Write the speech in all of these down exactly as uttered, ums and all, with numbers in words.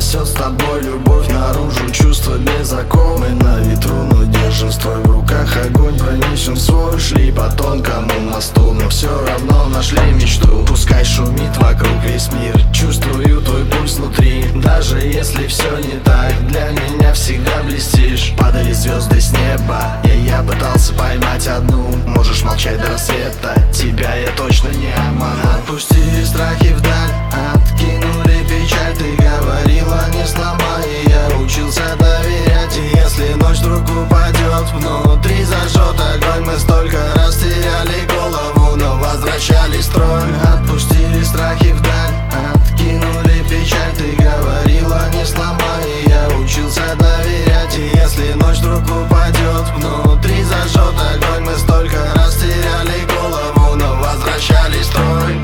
спасет с тобой любовь наружу, чувства без оков. Мы на ветру, но держим строй в руках, огонь пронесем свой. Шли по тонкому мосту, но все равно нашли мечту. Пускай шумит вокруг весь мир, чувствую твой пульс внутри. Даже если все не так, для меня всегда блестишь. Падали звезды с неба, и я пытался поймать одну. Можешь молчать до рассвета, тебя я точно не обману. Отпустили страхи вдаль, откинули печаль. Ты говорила, не сломай, и я учился доверять. И если ночь вдруг упадет, внутри зажжет огонь. Мы столько раз теряли голову, но возвращали строй. Отпустили страхи вдаль, откинули печаль. Ты говорила, не сломай, и я учился доверять. И если ночь вдруг упадет, внутри зажжет огонь. Мы столько раз теряли голову, но возвращали строй.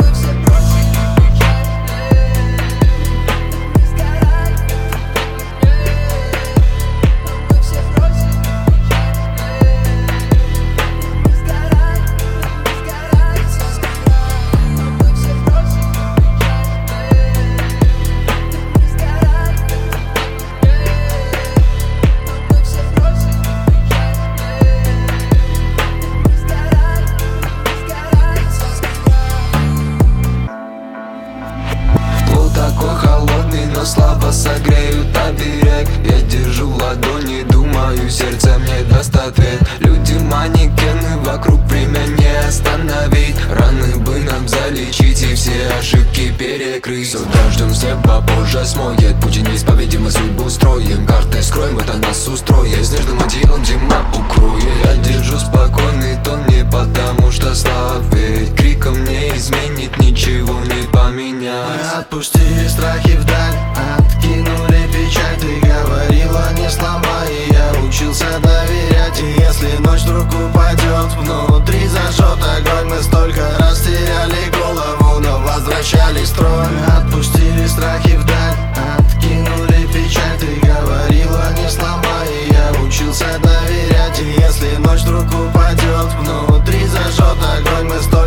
Такой холодный, но слабо согреют оберег. Я держу в ладони, думаю, сердце мне даст ответ. Люди манекены, вокруг время не остановить. Раны бы нам залечить и все ошибки перекрыть. Все дождем с неба позже смоет, пути неисповедимы, судьбу строим. Карты скроем, это нас устроит. Снежным одеялом зима укроет. Я держу спокойный тон не потому что слаб, ведь криком не изменит, ничего не поменять. Мы отпустили страхи вдаль, откинули печаль. Ты говорила, не сломай, и я учился доверять. И если ночь вдруг упадет, внутри зажжет огонь. Мы столько раз теряли голову, но возвращали строй. Отпустили страхи вдаль, откинули печаль. Ты говорила, не сломай, и я учился доверять. И если ночь вдруг упадет, внутри зажжет огонь. Мы столько